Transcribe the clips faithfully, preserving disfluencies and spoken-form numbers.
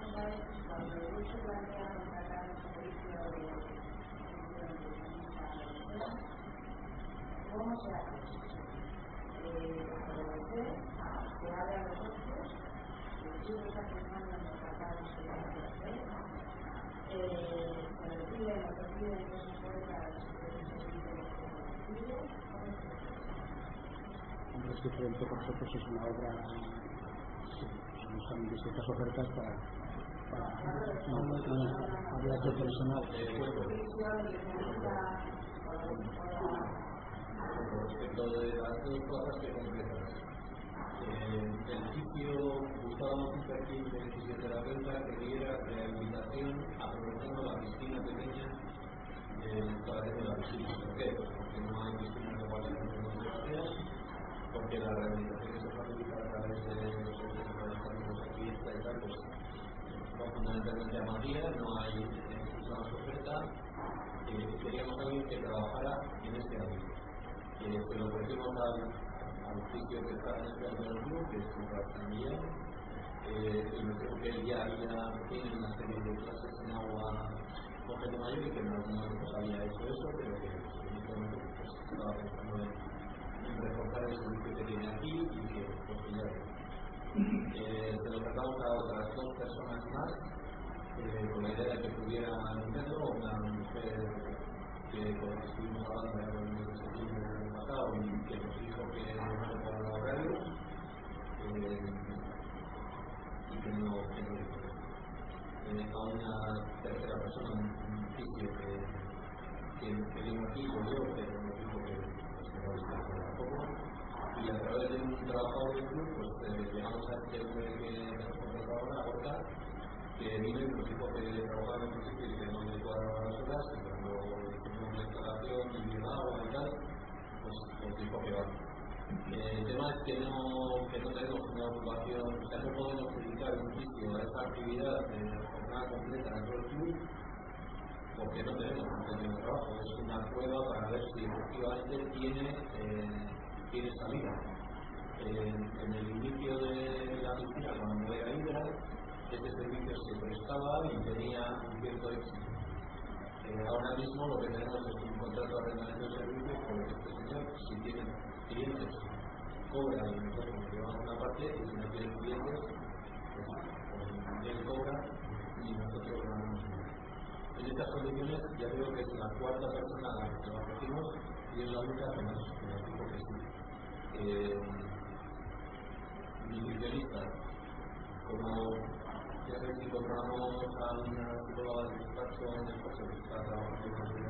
pregunta es, cuando el grupo plantea contratar un servicio de ¿cómo se hace? Eh, aprovechar, se abran los ojos, el grupo está pensando en contratar un servicio de eh, se reciben o reciben cosas fuertes de servicio colectivo. Hombre, es que frente por nosotros es una obra, sí, son distintas ofertas para hablar de personal. Respecto de las dos cosas que completas, en principio buscábamos un perfil de fisioterapeuta que diera rehabilitación aprovechando la piscina pequeña del Palacio de la Piscina. ¿Por qué? Pues porque no hay piscinas de guardia en los europeos, porque la rehabilitación que se facilita a través de los servicios de fiesta y tal, pues son fundamentalmente amarillas, no hay una oferta. Eh, queríamos a alguien que trabajara en este ámbito. Eh, se lo ofrecimos al, al sitio que está en este ámbito del club, que es Sebastián Miguel, eh, y me dijo que él ya había tiene una serie de clases en agua con gente mayor y que en algún momento había hecho eso, pero que inicialmente pues, estaba pensando en, en reforzar el servicio que tiene aquí y que pues, ya eh, se lo tratamos a otras dos personas más eh, con la idea de que pudieran hacerlo, una mujer que con la que estuvimos hablando en el mes de septiembre del año pasado y que nos dijo que no se pongan horarios eh, y que no que no eh, a una tercera persona, un, un fisio que, que, que vino aquí, yo yo, pero nos dijo que pues, que no había tampoco. Y a través de un trabajador del club, pues eh, llegamos a este hombre que nos contrató ahora, a Gorka, que vino y nos dijo que trabajaba en un principio y que no le cuadraban las horas, y cuando hicimos la instalación y el agua y tal, pues nos dijo que va. Eh, el tema es que no, que no tenemos una ocupación, o sea, no podemos dedicar un sitio a esta actividad de jornada completa dentro del club, porque no tenemos un centro de trabajo, es una prueba para ver si efectivamente tiene, eh, tiene salida. Eh, en el inicio de la piscina, cuando era Hidra, este servicio se prestaba y tenía un cierto éxito. Eh, ahora mismo lo que tenemos es un contrato de arrendamiento de servicios por lo que este señor, si tiene clientes, cobra y nosotros nos llevamos una parte, y si no tiene clientes, pues, pues él cobra y nosotros ganamos. En estas condiciones ya digo que es la cuarta persona a la que lo ofrecimos y es la única que nos dijo que sí. Eh, nutricionista, como ya sabéis que encontramos a una psicóloga de despacho en el coche que está trabajando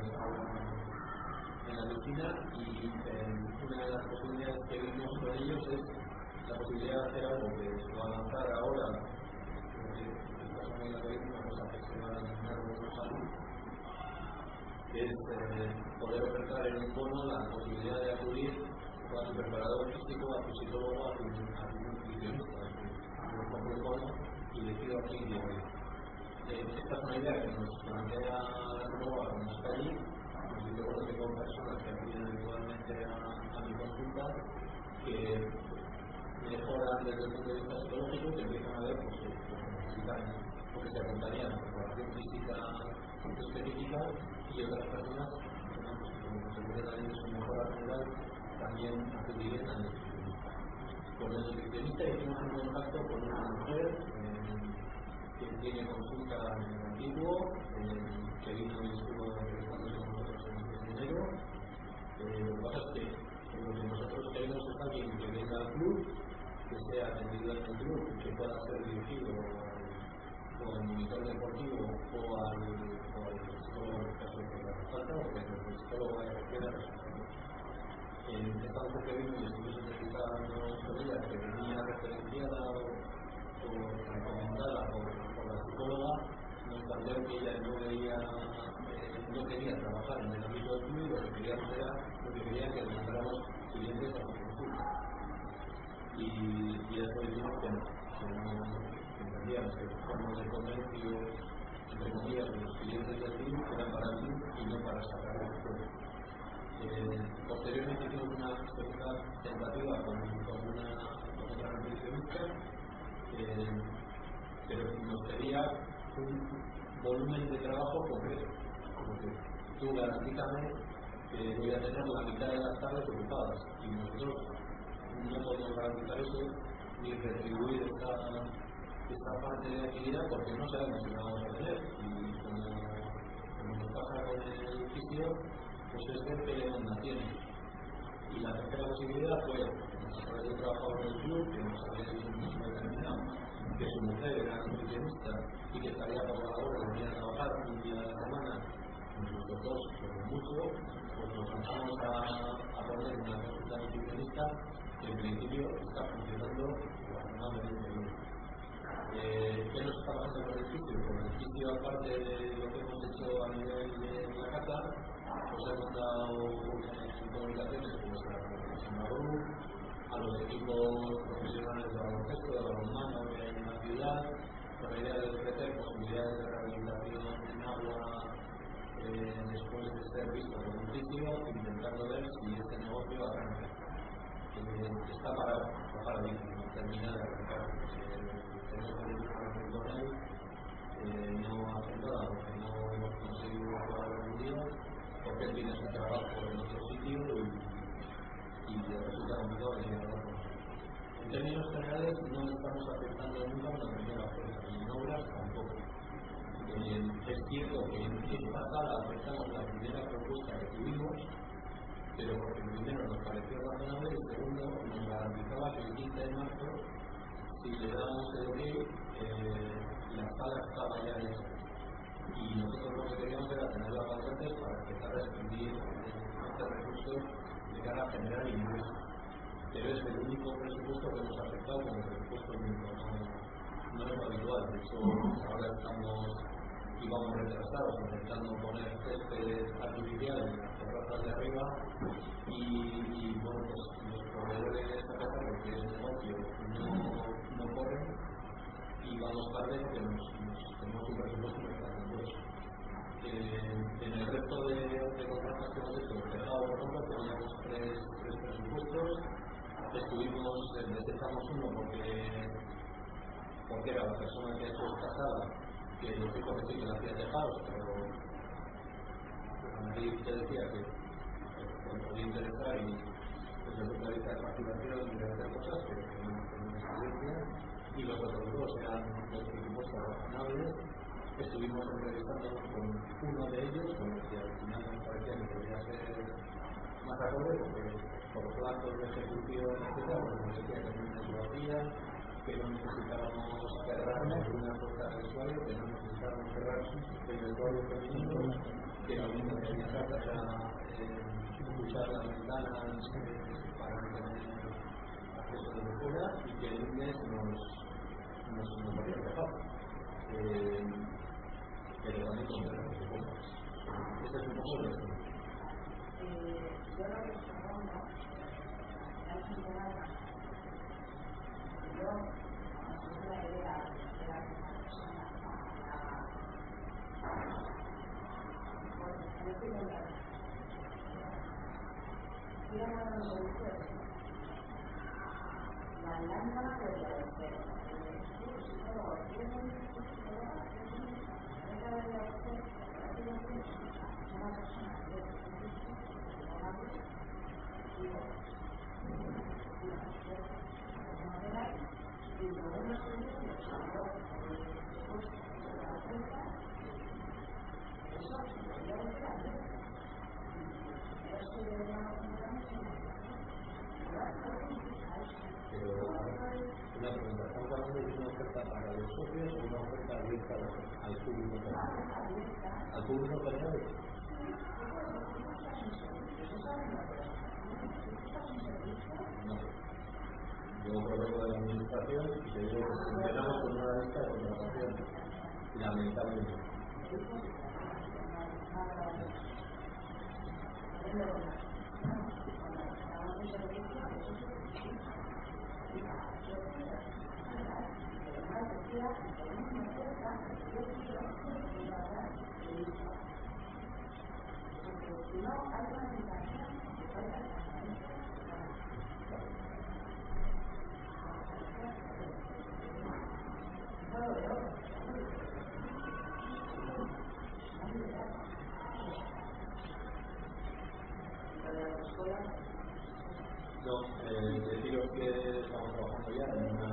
en la piscina y eh, una de las posibilidades que vimos con ellos es la posibilidad de hacer algo que se va a lanzar ahora, porque esta semana que viene una cosa que se va a lanzar de salud, que es eh, poder ofertar en un bono la posibilidad de acudir a su preparador físico, a su psicólogo, a su nutricionista, a su bono y decido aquí y digo, eh, esta es una idea que nos plantea la psicóloga cuando está allí. Yo creo que con personas que acuden habitualmente a, a mi consulta que mejoran desde el punto de vista psicológico, que empiezan a ver pues, que necesitan, porque se apuntarían a preparación física específica y otras personas que no, pues, como consecuencia también de su mejora general también acudirían al nutricionista. Con el nutricionista hicimos un contacto con una mujer eh, que tiene consulta en el antiguo, eh, que vino y estuvo entrevistándose con nosotros en enero. Eh, lo que pasa es que lo que nosotros queremos es alguien que venga al club, que sea atendido en el club, que pueda ser dirigido o al monitor deportivo o al, o al psicólogo en el caso de que le haga falta, o que el psicólogo vaya a quedar resultado. Eh, esta mujer que vino y estuvimos entrevistando con ella, que venía referenciada o, o recomendada por, por la psicóloga, nos planteó que ella no veía, eh, no quería trabajar en el ámbito del club, lo que queríamos era, lo que quería que le mandáramos clientes a su consulta. Y, y eso dijimos que no, que no entendíamos que los formas de comercio, entre comillas, de los clientes del club eran para el club y no para sacar el club. Eh, posteriormente hicimos una segunda tentativa con, con una con otra nutricionista, eh, pero nos pedía sería un volumen de trabajo concreto. Porque tú garantízame que voy a tener la mitad de las tardes ocupadas y nosotros no podemos garantizar eso ni retribuir esta, esta parte de actividad porque no sabemos si la vamos a tener. Y como, como nos pasa con el fisio, pues es ver qué demanda tiene. Y la tercera posibilidad fue, a través de un trabajador del club, que nos había determinado que su mujer era nutricionista y que estaría por la hora de venir a trabajar un día a la semana, nosotros dos, como mucho, pues nos lanzamos a, a poner una consulta nutricionista que en principio está funcionando razonablemente bien. Eh, ¿Qué nos está pasando con el sitio? Con el sitio, aparte de lo que hemos hecho a nivel de la casa, pues hemos dado en comunicaciones pues, a Samaru, a los equipos profesionales de baloncesto, de balonmano que hay en la ciudad, con la idea de ofrecer posibilidades de rehabilitación en agua eh, después de ser visto por un sitio, intentando ver si este negocio arranca. Eh, está parado, está paradísimo, no termina de arrancar. Tenemos que ir con él, eh, no hace nada porque no hemos conseguido jugar algún día, porque él tiene su trabajo en otro sitio y, y resulta complicado de llegar a otro. En términos generales, no estamos afectando nunca a una primera fuerza, y en obras tampoco. Eh, es cierto que en esta sala afectamos la primera propuesta que tuvimos, pero porque primero nos pareció razonable y segundo nos garantizaba que el quince de marzo, si le dábamos el ok, eh, la sala estaba ya hecha. Y nosotros lo que queríamos era tener las vacantes para empezar a exprimir estos recursos de cara a generar ingresos. Pero es el único presupuesto que hemos aceptado como presupuesto único, no, no es lo habitual. De hecho, ahora estamos y vamos retrasados intentando poner césped artificial en las terrazas de arriba y, y bueno, pues los proveedores de esta casa, porque es negocio, no, no corren y vamos tarde porque nos, nos, tenemos un presupuesto que está en eso. Eh, en el resto de, de contratos que hemos hecho, cerrado por otro, teníamos tres, tres presupuestos, estuvimos, desechamos uno porque, porque era la persona que ha hecho esta sala, que nos dijo que sí que la hacía tejados, pero a mí te decía que me podía interesar y desde el punto de vista de facturación y de hacer cosas que no tenemos experiencia, y los otros dos eran los presupuestos razonables. Estuvimos entrevistándonos con uno de ellos, con el que al final nos parecía que podría ser más acorde, porque por plazos de ejecución, etcétera, nos decía que no nos lo hacía, que no necesitábamos cerrar ninguna puerta del usuario, que no necesitábamos cerrar el usuario femenino, que lo único que había que hacer era eh, usar las ventanas eh, para tener acceso desde fuera y que el lunes nos, nos, nos había dejado. Eh, pero también con otras cosas. Este es un poco de esto. Yo lo que supongo es un tema de yo no sé la idea de la persona porque yo tengo la quiero mandar un servicio de la lámpara podría ser el psicólogo tiene un psicólogo esa de la una persona que es digo y lo bueno es que yo salgo después de la cuenta eso podría decir pero es que deberíamos pero una pregunta, ¿estamos hablando de una oferta para los socios o una oferta abierta al público general? ¿Al público general? No. Yo provengo de la administración y te digo que funcionamos con una lista de contratación, lamentablemente. No, no, no. apoyar en una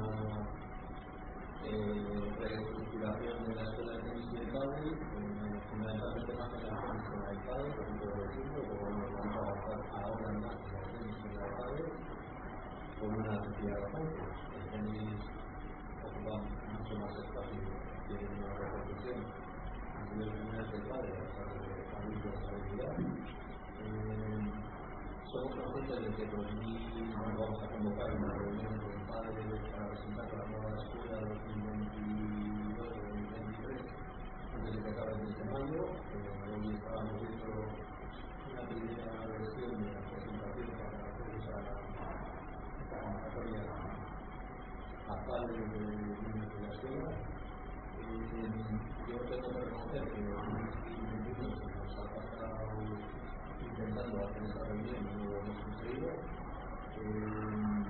eh, reestructuración de la escuela de tenis y de pádel, eh, fundamentalmente más en la tenis que en la de pádel, por ejemplo, de decirlo, pero bueno, vamos a avanzar ahora más en la tenis que en la de pádel, con una necesidad bastante. El tenis ocupa mucho más espacio, tiene una repercusión a nivel general del pádel, a pesar de que también de la habilidad. Eh, somos conscientes de que en dos mil vamos a convocar una reunión con padres para presentar la nueva escuela dos mil veintidós dos mil veintitrés antes de que acabe el mes de mayo. Eh, hoy estábamos viendo una primera versión de la presentación para hacer esa, esta convocatoria a padres de niños de la escuela. Eh, yo tengo que reconocer que en dos mil veintiuno se nos ha pasado intentando hacer esa reunión y no lo hemos conseguido. Eh,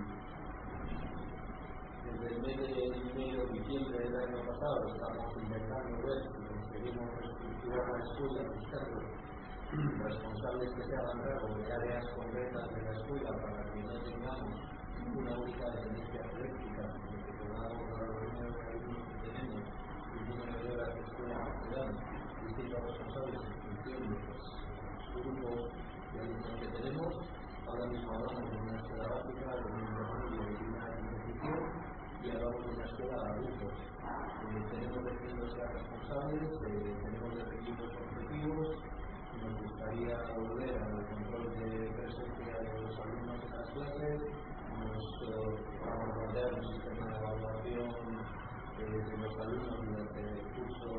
desde el mes de enero, diciembre del año pasado estamos intentando ver si conseguimos reestructurar la escuela buscando responsables que se hagan cargo de áreas concretas de la escuela para que no tengamos una única dependencia eléctrica, sino que podamos dar los números de alumnos que tenemos y el número de horas de escuela que se dan distintos responsables en función de los grupos de alumnos que tenemos. Ahora mismo hablamos de una escuela básica, de una intermedia y de una competición, y hablamos de una escuela de adultos. Eh, tenemos definidos ya responsables, eh, tenemos definidos objetivos, nos gustaría volver al control de presencia de los alumnos en las clases, nos eh, vamos a plantear un sistema de evaluación eh, de los alumnos durante el curso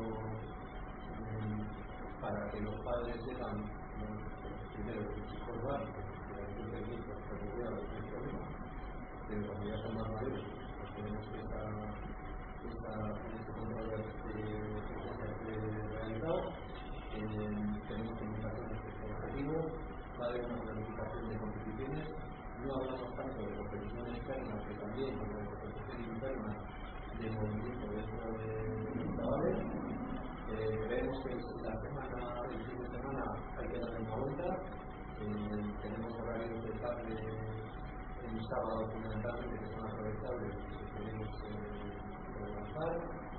eh, para que los padres sepan primero que sus hijos van, que la gente de equipo se rodea de este problema, pero cuando ya son más mayores, pues tenemos que esta, esta, este control de presencia esté realizado. Eh, tenemos comunicación respecto al objetivo, va a haber una planificación de competiciones. No hablamos tanto de competición externa, que también, como de competición interna de movimiento dentro de los chavales. Eh, creemos que la semana, el fin de semana hay que darle una vuelta. Eh, tenemos horarios de tarde en sábado fundamentalmente que son aprovechables y que queremos eh, lanzar.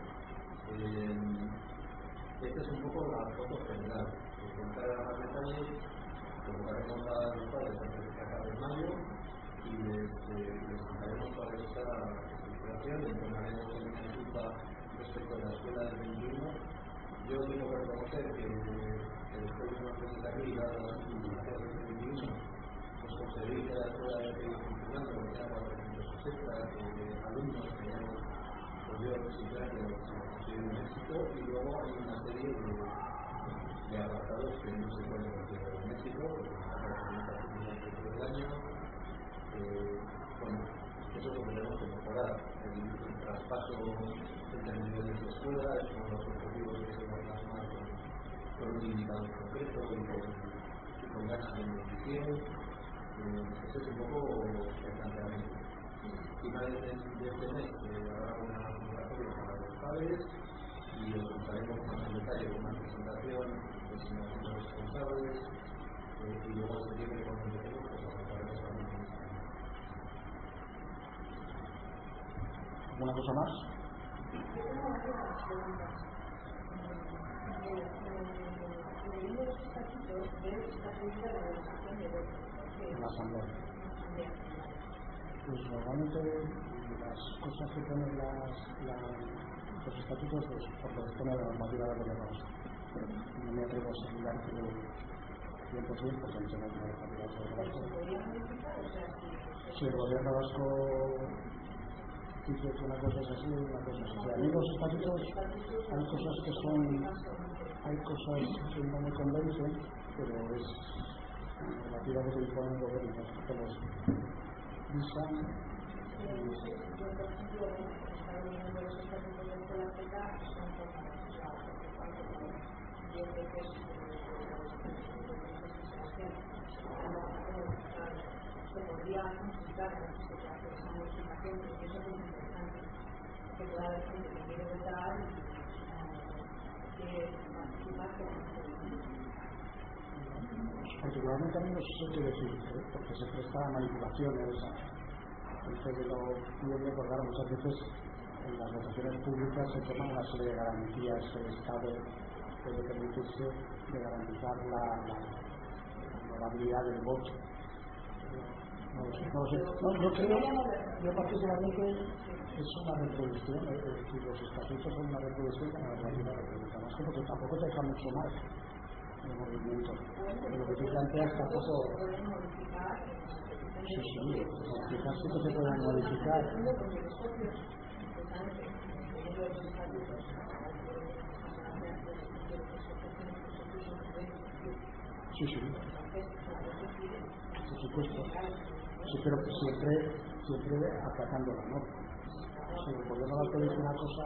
Eh, esta es un poco la foto general. Para entrar a más detalles, convocaremos a los padres antes de que acabe en mayo y les, eh, les contaremos cuál es esta estructuración, les tomaremos una consulta respecto a la escuela del veintiuno. Yo tengo que reconocer que después de una pregunta aquí, dada las circunstancias del veintiuno, pues conseguir que la escuela haya seguido funcionando, que sea cuatrocientos sesenta eh, alumnos que hemos podido visitar, que ha sido un éxito, y luego hay una serie de, de apartados que no se pueden considerar un éxito, porque están las durante todo el año. Eh, bueno, eso es lo que tenemos que mejorar. El, el traspaso entre niveles de escuela es uno de los objetivos que se va a plasmar con, con un indicador concreto y con, y con ganas de nutrición. Eh, ese es un poco el planteamiento. Finales de, de este mes eh, habrá una convocatoria para los padres y os contaremos más en detalle con una presentación, designación de responsables eh, y luego en septiembre cuando empecemos pues avanzaremos a la misma. ¿Alguna cosa más? Yo tengo varias preguntas. Leyendo los estatutos, veo que está prevista la realización de votos. La asamblea. Pues normalmente las cosas que ponen las, las, los estatutos, pues por lo que pone la normativa de gobierno vasco. No me atrevo a asegurar que cien por ciento porque no tengo una normativa del gobierno vasco. Si el gobierno vasco dice que una cosa es así, una cosa es así. A mí los estatutos hay cosas que son, hay cosas que no me convencen, pero es la normativa que se impone el gobierno vasco que los visan. Yo, por ejemplo, estaba viendo los estatutos de la escuela Z, son como diez veces se podría consultar esa modificación, porque eso es muy importante, que pueda haber gente que quiere votar y quiere participar, particularmente a mí no sé qué decir, ¿eh? Porque se presta a manipulaciones, a, Antes de lo público, pues claro, muchas veces en las votaciones públicas se toman una serie de garantías que el Estado puede permitirse de garantizar la, la, la honorabilidad del voto. No lo sé, no lo sé. No, yo creo, yo particularmente es una reproducción, es decir, los estatutos son una reproducción de la normativa republicana, más que porque tampoco te deja mucho margen de movimiento. Lo que tú planteas tampoco. Sí, sí, quizás sí que se puedan modificar. Sí, sí. Por supuesto. Sí, pero siempre, siempre atacando la norma. Si el gobierno va a pedir una cosa.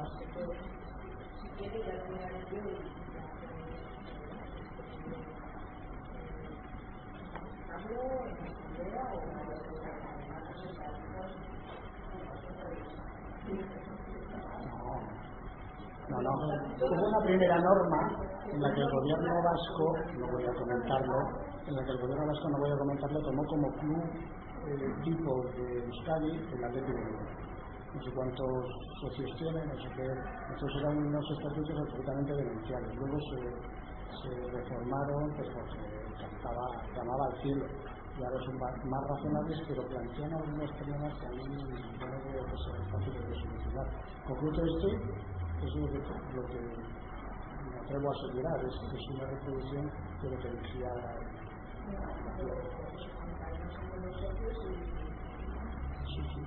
No, no, no. Hubo una primera norma en la que el gobierno vasco, no voy a comentarlo, en la que el gobierno vasco, no voy a comentarlo, tomó como club eh, tipo de Euskadi el Atlético de Bilbao. No sé cuántos socios tienen, no sé qué. Entonces eran unos estatutos absolutamente denunciables. Luego se, se reformaron pues porque cantaba, llamaba al cielo. Y ahora son más razonables, pero plantean algunos problemas que a mí yo no creo que sean fáciles de solucionar. Concluso este, es lo que, lo que me atrevo a asegurar, es que es una reproducción de lo que decía sí, sí.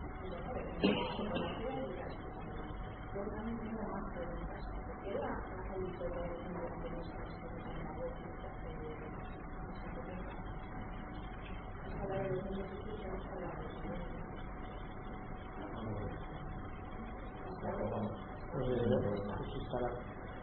Pues está la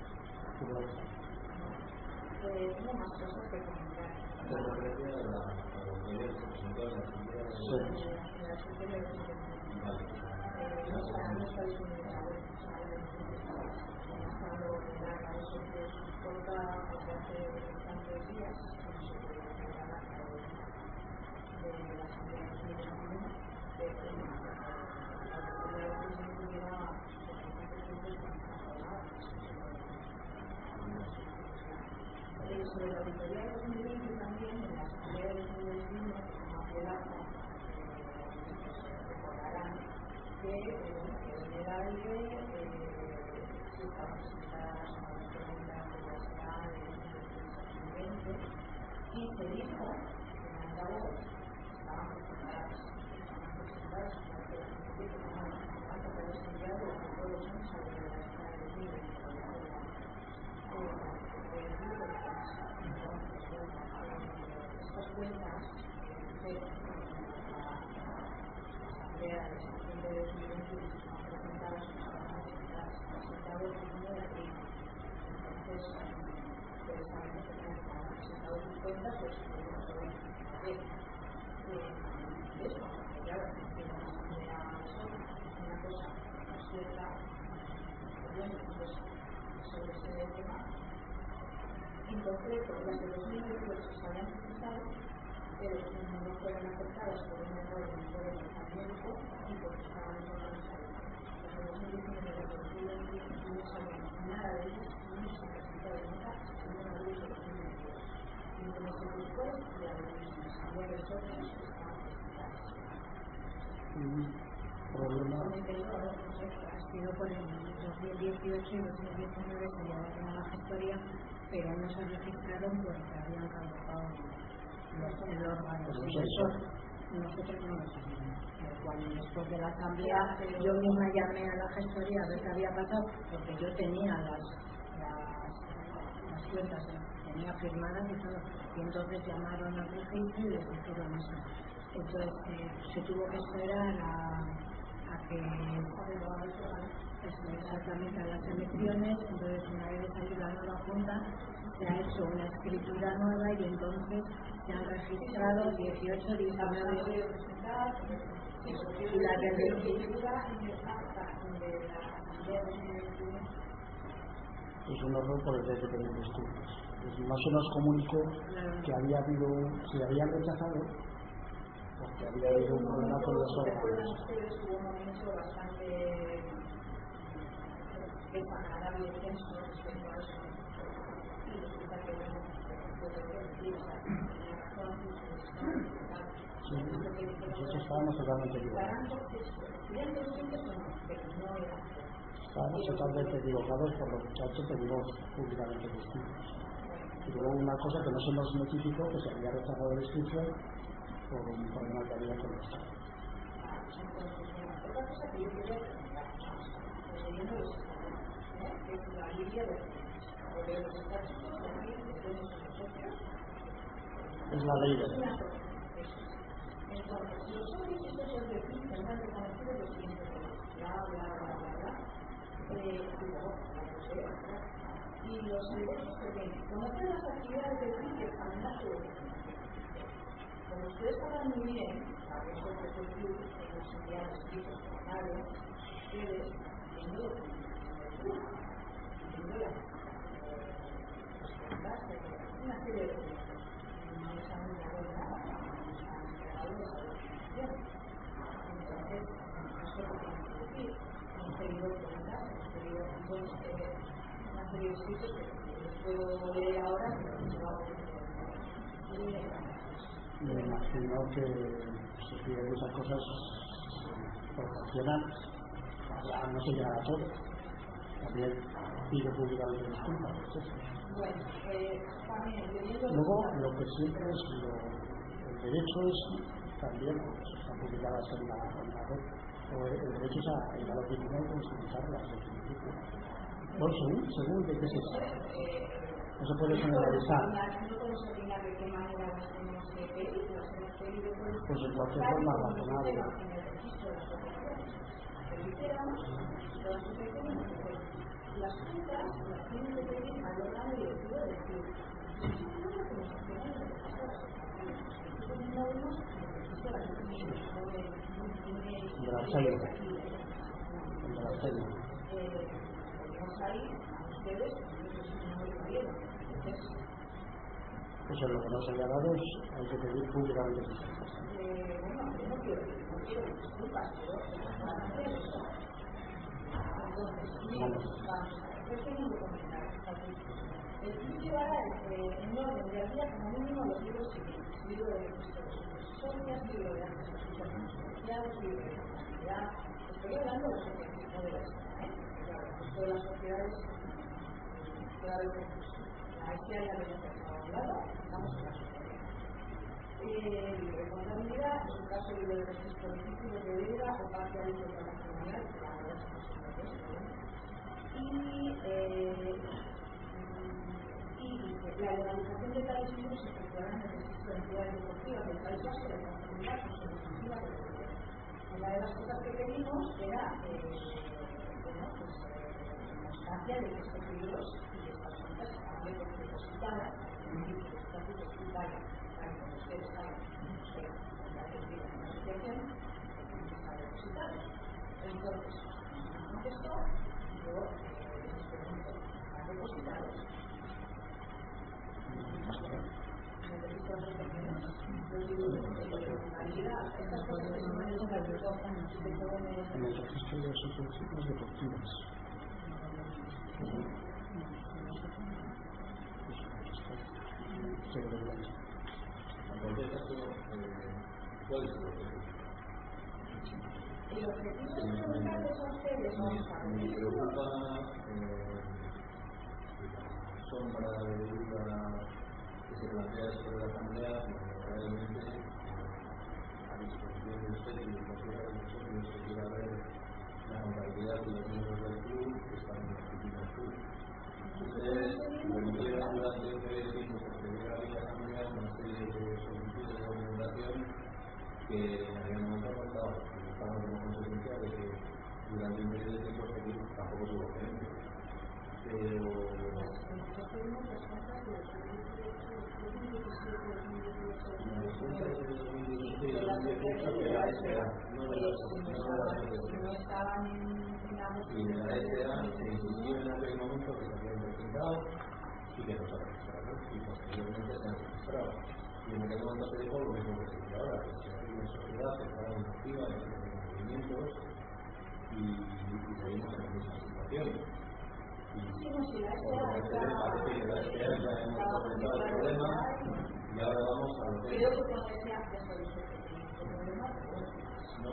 tengo más cosas que comentar. Se refiere a la autoridad que presentó la Asamblea de sí. La Asamblea de no está no está disponible a ver, estando en la de socios corta desde hace bastantes días, no sé qué es la acta de la Asamblea de dos mil veintiuno, de que la Asamblea de dos mil veintiuno lleva bastantes tiempos aprobada. Sobre la auditoría de dos mil veinte también, en la Asamblea de dos mil veintiuno, como hace el acta, recordarán que en el aire se estaban presentadas unas preguntas de la S A de dos mil veinte y se dijo que en altavoz estaban presentadas, estaban presentadas prácticamente como una carta de seguridad de la que todos los años a lo de la S A de dos mil veinte. Estas cuentas de la Asamblea de septiembre de dos mil veintiuno están presentadas presentadas el primero de abril. Entonces, ustedes saben que han presentado sus cuentas, pues podemos ver eso, porque ya la Asamblea es una cosa cierta, entonces, sobre ese tema. En concreto, las de dos mil dieciocho se habían presentado, pero no fueron aceptadas por un error en el poder médico y porque estaban en organizados. Las de dos mil diecinueve y dos mil veinte no sabíamos nada de ellas, no se han presentado nunca, sino en abril de dos mil veintidós. Y un mes después, ya de la Asamblea de Socios estaban presentadas. Problema. Ha sido por el dos mil dieciocho y dos mil diecinueve se llevaron a la gestoría, pero no se registraron porque habían caducado los el órgano. Y eso nosotros no lo sabíamos. Cuando después de la asamblea yo misma llamé a la gestoría a ver qué había pasado, porque yo tenía las, las, las cuentas, tenía firmadas y todo, y entonces llamaron al registro y les dijeron eso. Entonces eh, se tuvo que esperar a, a que exactamente a las elecciones. Entonces una vez salió la nueva junta se ha hecho una escritura nueva y entonces se han registrado dieciocho, diecinueve y la es un horror por el que hay que pedir disculpas. No se nos comunicó que había habido, se habían rechazado porque había habido un problema con los órganos. Ustedes tuvo un momento bastante desagradable y tenso respecto a eso. Y resulta que, bueno, yo creo que sí, o sea, tenía razón, sí, nosotros estábamos totalmente equivocados. Estábamos totalmente equivocados por lo que ha hecho, pedimos públicamente distintos. Y luego una cosa que no se nos notificó, que se había rechazado la inscripción por un problema que había con los padres. Otra cosa que yo quería preguntar, leyendo los estatutos, que es la Biblia de los estatutos de aquí, de los socios. Es la ley de Entonces, los socios y socios de fin tendrán reconocido los siguientes derechos, bla, bla, bla, bla, bla, eh, y luego, y los derechos que tienen. Conocer las actividades del fin y examinar su documentación. Como ustedes saben muy bien, sabiendo que es el club, en los enviados escritos formales, ustedes, viendo lo que viendo las preguntas, una serie de preguntas. No les han enviado nada, no les han entregado esa documentación. Entonces, no sé qué tienen que decir. Hemos pedido preguntas, hemos pedido una serie de escritos que les puedo leer ahora, pero no se va a poder leer. Me imagino que se piden esas cosas proporcionan, no se llegará a todo. También pide públicamente disculpas, etcétera. Bueno, eh, también, luego, lo que siempre es lo, el derecho es también, pues, están publicadas en la, en la web, o el, el derecho es a ir a la oficina y consultarlas. Bueno, según, según de qué se trata. No se puede generalizar. No podemos opinar de qué manera las tenemos que pedir, las hemos pedido por pues en cualquier forma razonable. En el registro de las asociaciones. Que hiciéramos todas las asociaciones, las juntas las tienen que pedir al órgano directivo del club. Eso es lo que nos hacemos en el registro de las asociaciones. Nosotros no vemos en el registro de las asociaciones. De la Alzheimer. De la Alzheimer. Tenemos ahí a ustedes, nosotros no lo sabíamos. Pues en lo que no se haya dado hay que pedir públicamente disculpas. Eh, bueno, no quiero, no quiero disculpas, pero van a hacer eso. Entonces, vamos a ver, ¿qué tengo que comentar? El club llevará en orden de día como mínimo los libros siguientes: libro de registro de socias, libro de actas asociaciones sociales, libro de contabilidad. Estoy hablando de las sociedades, no de las ¿eh? Claro, esto de las sociedades, claro, el recurso. A este área de la persona a un lado, vamos a la sociedad. Eh, libre de contabilidad, en su caso libre de registro de títulos de deuda o parcial y patrimonial, que la verdad es que no se puede. Y, eh, y la legalización de tales libros se efectuará en el registro de entidades deportivas del País Vasco de conformidad con su exclusiva protección. Una de las cosas que pedimos era eh, bueno, pues, eh, constancia de que estos libros y estas cuentas están depositadas en el estatuto tributario, para que ustedes saben que la asociación está depositada. Entonces, no esto, yo les pregunto, ¿están depositados? Necesito asociaciones, los libros de contabilidad, estas cosas que son en el estatuto de todo el en el registro de asociaciones deportivas. Se deberían estar. En cualquier caso, ¿cuál es el objetivo? El objetivo es preguntarles a ustedes, vamos a ver. Me preocupa eh, la sombra de duda que se plantea sobre la Asamblea, porque realmente a disposición de usted y de cualquiera de nosotros que quiera ver la contabilidad de los miembros del club que están en la oficina del club. Ustedes remitieron durante un periodo de tiempo porque llega a la Asamblea una serie de solicitudes de documentación que en aquel momento no estaban, que estaban como consecuencia de que durante un periodo de tiempo este club tampoco tuvo gerente. Pero y de la S A se insistió en aquel momento que se habían presentado y que no se registraron y posteriormente se han registrado. Y en aquel momento se dijo lo mismo que se dice ahora, que se hace una sociedad centrada en activa, en movimientos, y, y seguimos en la misma situación. Y sí, no, si la parece que la S P A ya hemos solventado el problema y ahora vamos a lo que creo que cuando se hace eso dice que tiene un problema, no.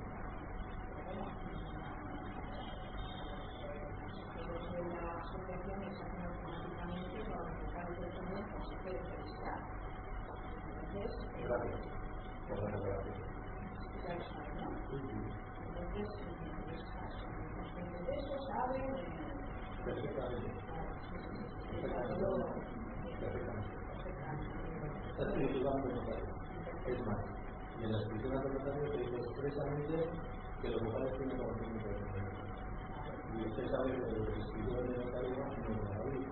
Pero la asociación se hace automáticamente para buscar el documento se puede registrar. Entonces, Gracias por la aclaración. ya lo saben, ¿no? Entonces, los conscientes de eso saben. Perfectamente. Perfectamente. Está escritura de notario. Es más, y en la escritura de notario se dice expresamente que los vocales tienen conocimiento de notario. Y usted sabe que los escritores de notario no es la ley.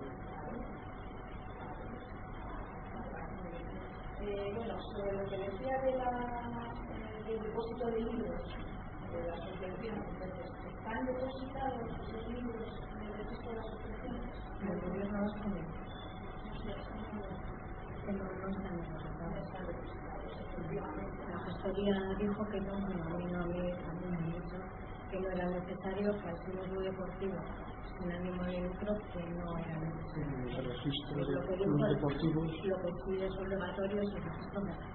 Eh, bueno, sobre lo que decía de la, eh, del depósito de libros de la asociación, entonces, ¿están depositados esos libros en el registro de la asociación? El gobierno vasco no. No sé, Que no, no están no depositados. están depositados, efectivamente. La gestoría dijo que no, pero a mí no, a mí, a mí me han dicho que no era necesario, que al ser un club deportivo sin ánimo de lucro, que no era necesario. El registro Lo de que dijo clubes es- deportivos. Lo que sí es obligatorio es el registro mercantil.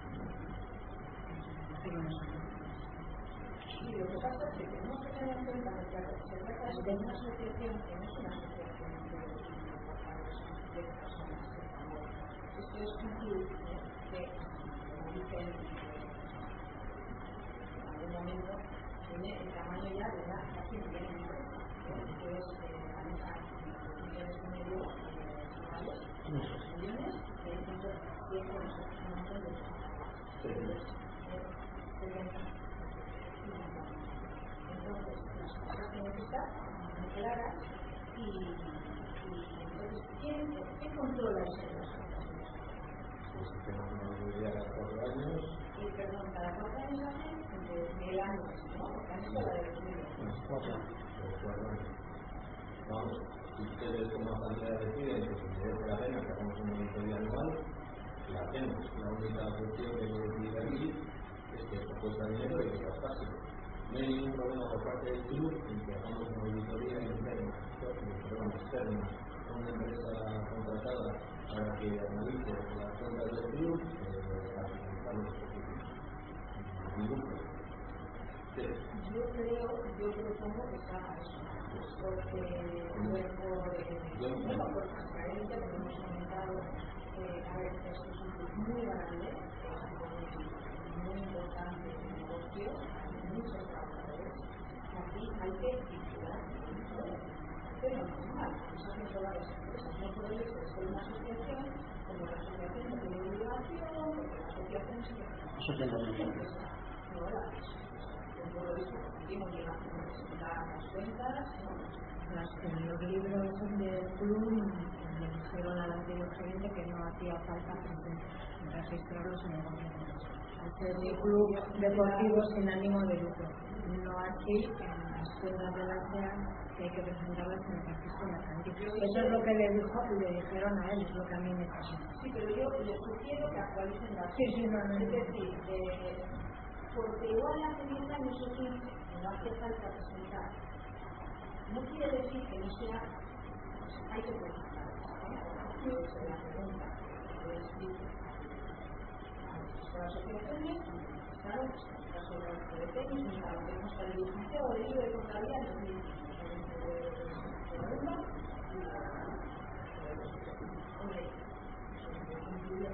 Pero no sé. Y lo que pasa es que tenemos que tener en cuenta que claro, se trata de una asociación que no es una asociación de de personas, por favor. Esto es un club que, como dicen, en algún momento tiene el tamaño ya de una casi millón de empresa, que es la mesa de millones y medio anuales, millones, de ciento diez millones de euros. Entonces, las cosas tienen que estar muy claras y, y entonces, ¿quién, ¿quién controla eso de las cosas? El sistema de mayoría cada cuatro años. Y perdón, cada cuatro años hacen de el año, ¿no? Porque han hecho la de los niños. Cuatro. Los cuatro años. Vamos, si ustedes como asamblea deciden que se merece la pena que hagamos una auditoría anual, la hacemos. La única cuestión que yo decía aquí es que esto cuesta dinero y que gastarse. No hay ningún problema por parte del club en que hagamos una auditoría interna, perdón, externa, a una empresa contratada para que analice las cuentas del club eh, para finalizar los objetivos. Ningún problema. Sí. Yo creo, yo propongo que se haga eso, porque por, por, eh, bueno, por transparencia, porque hemos comentado, eh, a ver, esto es un club muy grande, es un club muy importante en el negocio, hay muchos trabajadores, aquí hay que vigilar, pero no es normal, eso hacen todas las empresas, no por ello que soy una asociación, como la asociación no tiene obligación, porque la asociación es que Eso que no. no la por lo visto, tiene obligación de presentar las cuentas, ¿no? Las, en los libros del club le dijeron al antiguo gerente que no hacía falta registrarlos en el gobierno. Al ser un club deportivo sin ánimo de lucro. No así en las cuentas de la S E A que hay que presentarlas en el registro mercantil. Eso es lo que le, dijo, le dijeron a él, es lo que a mí me pasó. Sí, pero yo les sugiero que actualicen las Sí, sí, no, no, es no. decir, eh, porque igual hace diez años o quince no hace falta presentar. No quiere decir que no sea, hay que presentar. ¿eh? Esa es la pregunta. Yo les digo a las asociaciones, claro, en el caso de los tenis, a lo que hemos para el edificio o el libro de contabilidad, los libros de la alumna, y la hombre, incluye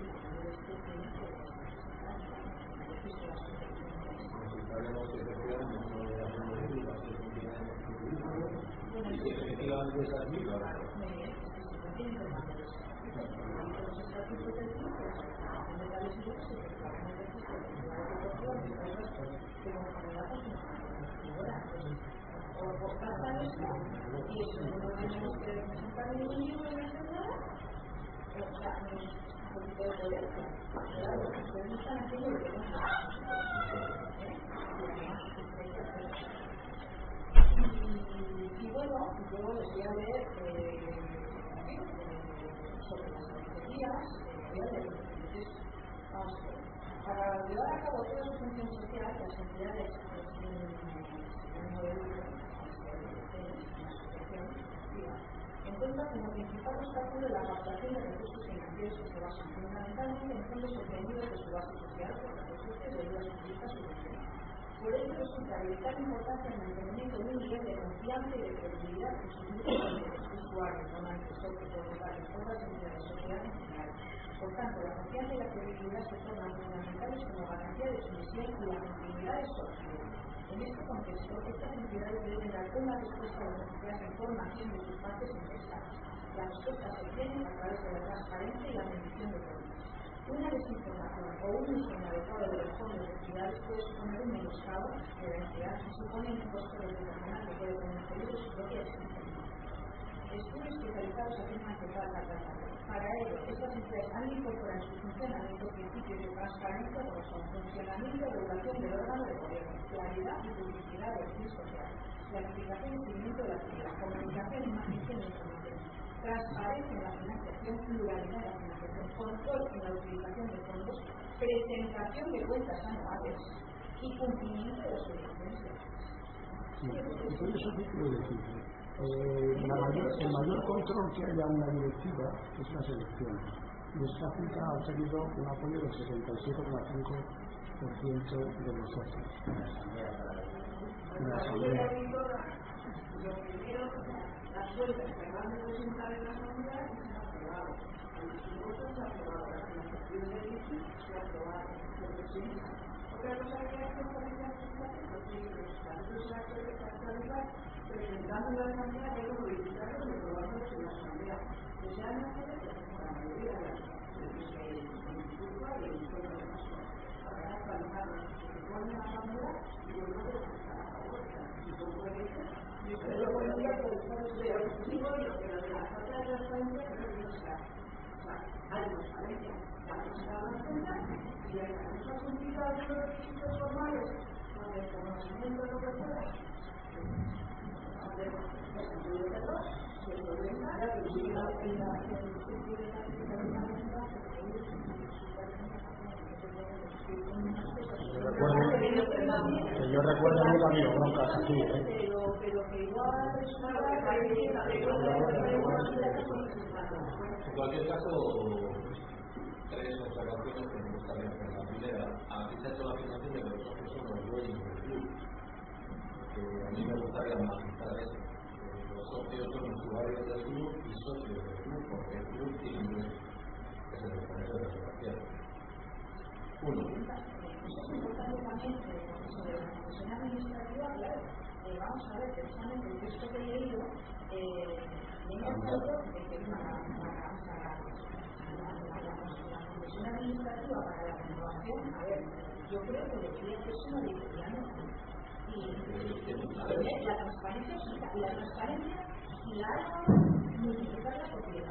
Necesitaremos que efectivamente una obligación de ley va a ser cumplida en este grupo y si efectivamente es así, lo hará. los estatutos del club, de tales libros, y que trabajan en el registro de la deportiva, de otras como candidatos o por pasar esto, y eso no tenemos que presentar ningún libro ni hacer nada, o sea, no es un poquito de poder, claro, ustedes no están haciendo lo que no y, y bueno, yo les voy a leer eh, eh, sobre las auditorías, eh, voy a leer los diferentes llevar a cabo toda su función social, las entidades en modelo de la asociación encuentran como principal obstáculo la captación de recursos financieros que se basan fundamentalmente en fondos obtenidos de su base social por las resurces de ayudas públicas subvencionadas. Por ello resulta de vital importancia el mantenimiento de un nivel de confianza y de credibilidad en sus múltiples usuarios, donantes, socios, voluntarios, todas las entidades sociales en general. Por tanto, la confianza y la credibilidad se tornan fundamentales como garantía de su misión y la continuidad de su acción. En este contexto, estas entidades deben dar una respuesta a las necesidades de información de sus partes interesadas. La respuesta se obtiene a través de la transparencia y la rendición de cuentas. Una desinformación o un uso inadecuado de los fondos de entidades puede suponer un menoscabo de la entidad y supone un costo reputacional que puede poner en peligro su propia existencia. Estudios especializados afirman que falta tratamiento. Para ello, estas entidades han incorporado en su funcionamiento principios de transparencia como son funcionamiento y regulación del órgano de gobierno, claridad y publicidad del fin social, planificación y seguimiento de la actividad, comunicación y magnificación de información, transparencia en la financiación, pluralidad en la financiación, control en la utilización de fondos, presentación de cuentas anuales y cumplimiento de las obligaciones de sí, y por eso qué quiero decir. Eh, la mayor, el mayor control que haya una directiva es las elecciones. Y esta Junta ha obtenido un apoyo del setenta y siete coma cinco por ciento de los socios. En la Asamblea. Lo primero, las cuentas que van a presentar en la Asamblea se han aprobado. El presupuesto se ha aprobado. La financiación del I C I se ha aprobado. Otra cosa que hay que hacer es los estatutos de la actualidad presentando en la Asamblea de los modificados y aprobados en la Asamblea. Que se han hecho por la mayoría de las del Instituto y el Instituto de las Cosas. Para actualizarlos, se ponen en la Asamblea y yo creo que se está a favor. Y son coherentes. Y pero yo voy a decir que el objetivo y lo que lo de la falta de transparencia creo que no se hace. O sea, hay transparencia. La presentado las cuentas y la que se ha cumplido algunos requisitos formales con el conocimiento de lo que fuera. Que yo recuerdo nunca habido broncas aquí, ¿eh? Pero, pero que igual en cualquier caso, tres observaciones que me gustaría hacer. La primera, aquí se ha hecho la afirmación de que los socios son los dueños del club. Que a mí me gustaría matizar eso. Los socios son usuarios del club y socios del club, porque el club tiene un dueño, que es el derecho de la asociación. Uno. Eso es importante también sobre la comisión administrativa, claro. Eh, vamos a ver, precisamente el texto que he leído, eh, viene hablando de que para, para, para la, la, la, la comisión administrativa para la renovación, a ver, yo creo que debería hacerse una auditoría anual. Y eh, la transparencia, la transparencia y la multiplicarla por diez.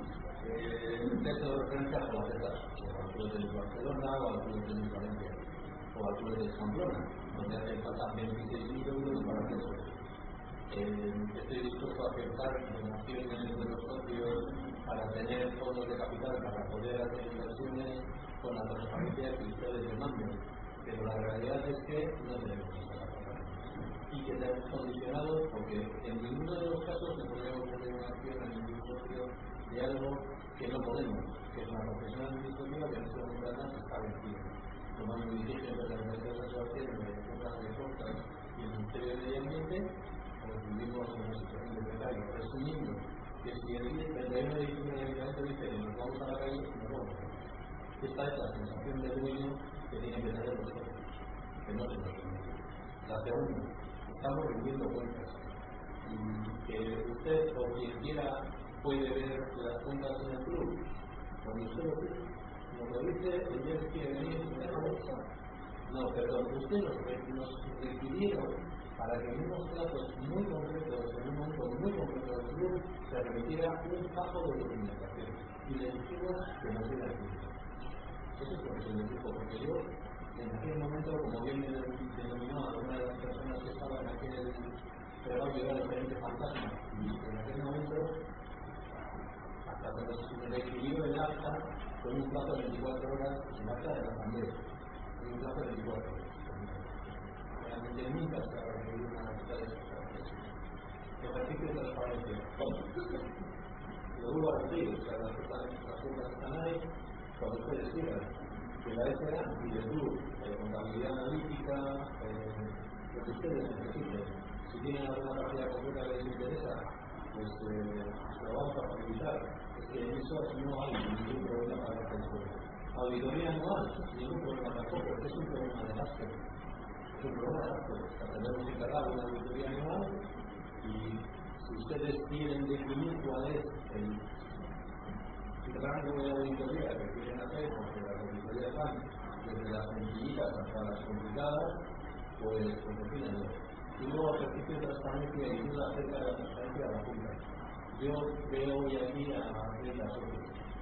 El texto de referencia a las letras, o al club de Barcelona, o al club de Valencia, o al club de Pamplona, donde hacen falta veintiséis mil euros para hacer eso. Eh, estoy dispuesto a aceptar donaciones de los socios para tener fondos de capital para poder hacer inversiones con la transparencia que ustedes demanden, pero la realidad es que no tenemos esa capacidad y que tenemos condicionados porque en ninguno de los casos se podemos poner una acción en ningún socio de algo que no podemos, que es una profesión administrativa que en este momento además está vencida. Tomando mi dirigencia de la Universidad de Sebastián, de la Junta de Costas y el Ministerio de Medio Ambiente, pues vivimos en una situación de precario. Resumiendo, que si el día treinta y uno de diciembre del Ayuntamiento dice que nos vamos a la calle, nos vamos. Esta es la sensación del dueño que tienen que tener los socios, que no se nos permite. La segunda, estamos rindiendo cuentas. Y que usted o quien quiera puede ver las cuentas en el club, cuando usted lo dice, como lo dice, el día que quiere venir, no, perdón, usted nos, nos requirieron para que en unos plazos muy concretos, en un momento muy concreto del club, se remitiera un fajo de documentación. Y le dijimos que nos diera tiempo. Eso es lo que se les dijo, porque yo, en aquel momento, como bien me denominó a una de las personas que estaba en aquel fregado, yo era el gerente fantasma, y en aquel momento, hasta cuando se requirió el acta, con un plazo de veinticuatro horas, el acta de la asamblea. en un plazo de veinticuatro horas. Realmente nunca se ha requerido una lista de esas características. Ejercicio de transparencia. Lo vuelvo a repetir, o sea, las cuentas están ahí, cuando ustedes quieran, que la S A y de tú, eh, contabilidad analítica, eh, lo que ustedes necesiten. Si tienen alguna partida concreta que les interesa, pues eh, lo vamos a facilitar. Es que en eso no hay ningún problema para hacer esto. Auditoría anual, ningún problema tampoco, es un problema de gasto. Es un problema de gasto. O sea, tenemos que encargar una auditoría anual y si ustedes quieren definir cuál es el rango de auditoría que quieren hacer, porque las auditorías van desde las sencillitas hasta las complicadas, pues, pues defínenlo. Y luego ejercicio de transparencia y duda acerca de la transparencia de la Junta. Yo veo hoy aquí a treinta socios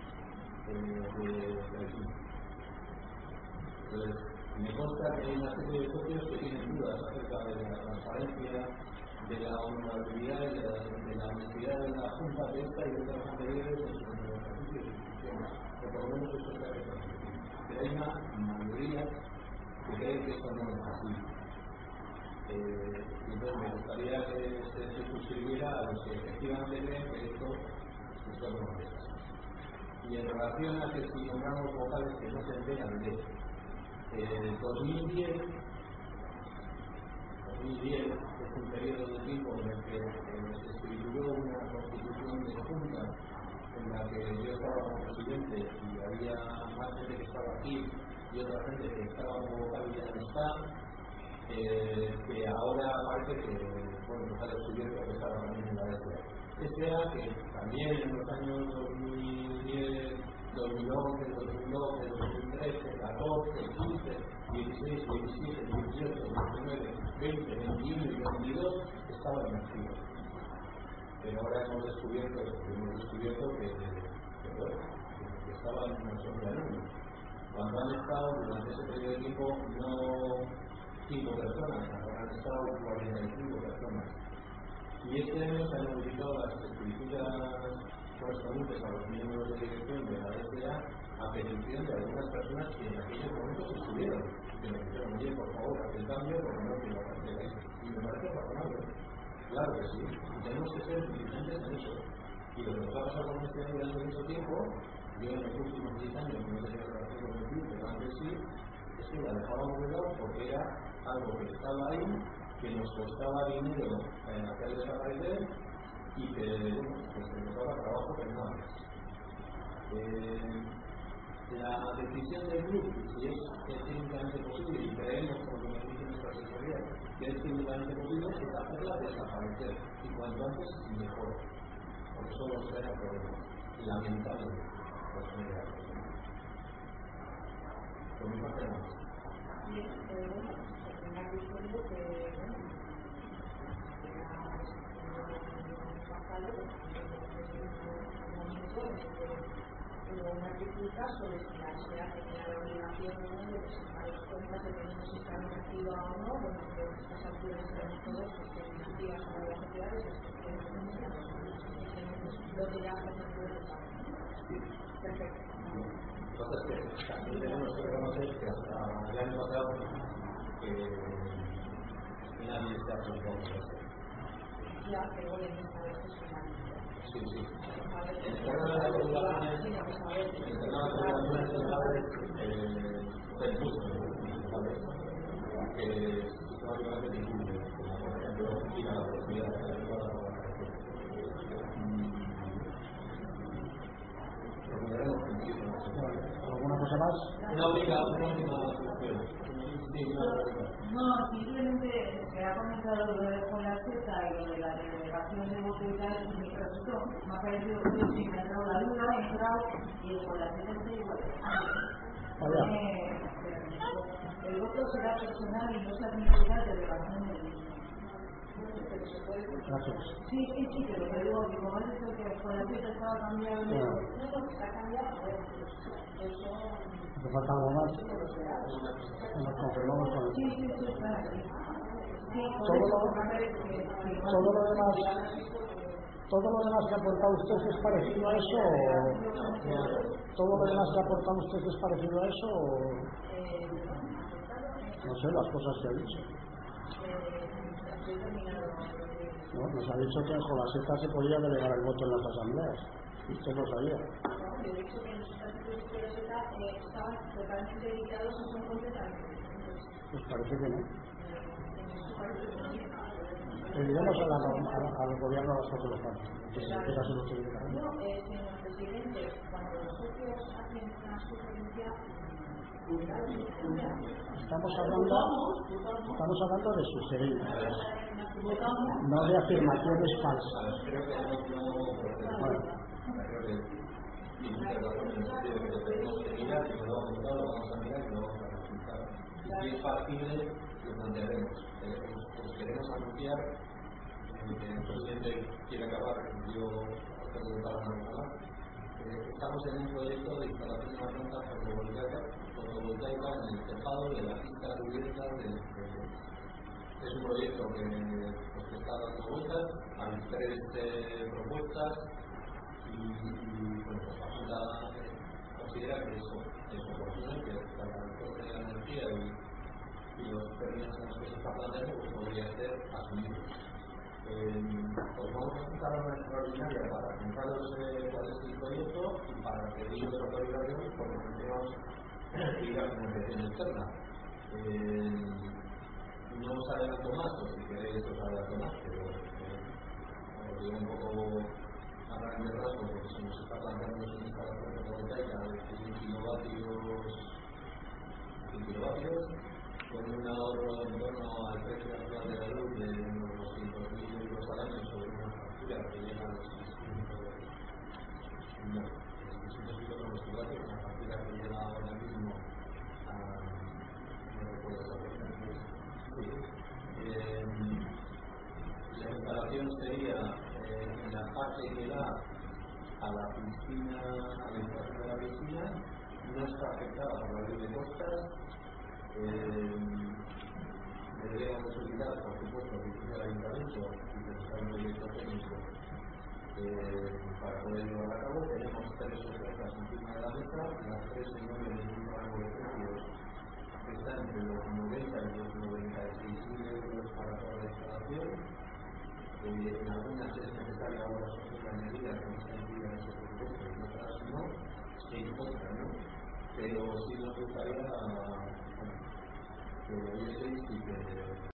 de equipo. Entonces, me consta que hay una serie de socios que tienen dudas acerca de la transparencia, de la honorabilidad y de la, de la honestidad de la Junta de esta y de otras anteriores en sus ejercicios y funciones. O por lo menos eso es lo que transmitir. Pero hay una mayoría que cree que esto no es así. Eh, entonces me gustaría que se, se suscribiera a los que efectivamente creen que esto, esto no es así. Y en relación a que si nombramos vocales que no se enteran de eh, dos mil diez, dos mil diez es un periodo de tiempo en el que eh, se escribió una constitución de junta en la que yo estaba como presidente y había más gente que estaba aquí y otra gente que estaba como vocal y ya no está. Eh, que ahora parece que bueno, pues ha descubierto que estaba también en la S A. S A que también en los años dos mil diez, dos mil once, dos mil doce, dos mil trece, catorce, quince, dieciséis, diecisiete, dieciocho, diecinueve, veinte, veintiuno y veintidós estaba en activo. Pero ahora hemos descubierto, hemos descubierto que, que, bueno, que estaba en una sociedad anónima. Cuando han estado durante ese periodo de tiempo no cinco personas, ahora han estado cuarenta y cinco personas. Y este año se han modificado las escrituras correspondientes a los miembros de dirección de la S A a petición de algunas personas que en aquellos momentos estuvieron y que me dijeron, oye, por favor, haz el cambio porque no quiero hacer ahí. Y me parece razonable. Claro que sí, y tenemos que ser diligentes en eso. Y lo que nos ha pasado con este año durante mucho tiempo, yo en los últimos diez años no tenía relación con el club, pero antes sí, es que la dejábamos de lado porque era algo que estaba ahí, que nos costaba dinero en hacer desaparecer y que bueno, pues que nos daba trabajo que no hagas. Eh, la decisión del club, si es, es técnicamente posible, y creemos, por lo que nos dice nuestra asesoría, que es técnicamente posible, es hacerla desaparecer, y cuanto antes mejor, porque eso nos trae problemas, lamentablemente, pues no era problema. Por mi parte no. Bien, eh, bueno, terminar diciendo que, bueno, pasado, hubo una dificultad sobre si la S E A tenía la obligación o no de presentar las cuentas dependiendo si estaban activas o no. Bueno, que en estas alturas sabemos todos que estén activas o no las sociedades, las que lo que ya hace el pueblo. Perfecto. Entonces, que también tenemos que reconocer que hasta el año pasado que nadie se ha presentado a hacer. Ya, pero bueno, esta vez es una. Sí, sí. En torno a las regulaciones, en torno a las regulaciones legales, hay muchas regulaciones que sistemáticamente te incluyen, como por ejemplo, ir a la velocidad de la regulación. Procuraremos cumplir con eso. ¿Alguna cosa más? Una única, una última cuestión. No, simplemente se ha comentado lo de con la Z y lo de la delegación de voto y tal, y mi profesor me ha parecido que sí, me ha entrado la duda, he entrado y con la Z está igual. Eh, el voto será personal y no se admitirá delegación de Gracias. Sí, sí, sí, pero te digo que como has dicho que con la Z estaba cambiado, no, No, está cambiado, eso. ¿Te falta algo más? Nos confirmamos con sí, sí, sí, está aquí. Sí, todo lo, todo lo demás todo lo demás que ha aportado usted es parecido a eso o todo lo demás que ha aportado usted es parecido a eso o No sé, las cosas que ha dicho. No, nos ha dicho que en Jolaseta se podía delegar el voto en las asambleas. Usted lo sabía. No, yo he dicho que en los estatutos de Jolaseta eh, estaban totalmente dedicados a son completamente. Pues parece que no. Eh, Pediremos a la, a la, al gobierno de las cosas locales. Que se quiera solucionar. No, eh, señor presidente, cuando los socios hacen una sugerencia, Estamos hablando, estamos hablando de sugerencias, no de afirmaciones falsas. Creo que no procede. Bueno, Creo que tiene muchas razones en el sentido de que tenemos que mirar, que lo vamos a mirar, lo vamos a mirar y lo vamos a consultar. Y si es factible, lo plantearemos. Eh, os, os queremos anunciar eh, que el presidente quiere acabar, yo os preguntaba una cosa más. Eh, estamos en un proyecto de instalación de una planta fotovoltaica, fotovoltaica en el tejado de la pista cubierta del de, es un proyecto que, pues, que está dando vueltas, hay tres eh, propuestas y, y bueno, pues la Junta eh, considera que eso es oportuno, que para el coste de la energía y, y los términos en los que se está planteando pues podría ser asumido. Eh, pues vamos a juntar una extraordinaria para contaros eh, cuál es el proyecto y para pedir los autorizaciones porque tendríamos que ir a financiación externa. Eh, no os adelanto más, o si queréis os adelanto más, pero eh, os digo un poco a grandes rasgos porque se nos está planteando una instalación fotovoltaica de cien kilovatios, cien kilovatios con un ahorro en torno al precio actual de la luz de unos doscientos mil euros al año sobre una factura que llega a los seiscientos no, seiscientos kilómetros kilovatios, una factura que llega ahora mismo a no recuerdo exactamente sí. eh, la instalación sería eh, en la parte que da a la piscina, a la instalación de la piscina, no está afectada por la ley de costas. Eh, deberíamos solicitar, por supuesto, el ayuntamiento y presentar un proyecto técnico eh, para poder llevar a cabo. Tenemos tres ofertas encima de la mesa, las tres se mueven en un rango de precios que está entre los noventa y los noventa y seis mil euros para toda la instalación. Eh, en algunas es necesaria ahora sobre la medida que no está incluida en ese presupuesto y en otras no, en otras no, pero sí nos gustaría que lo vieseis y que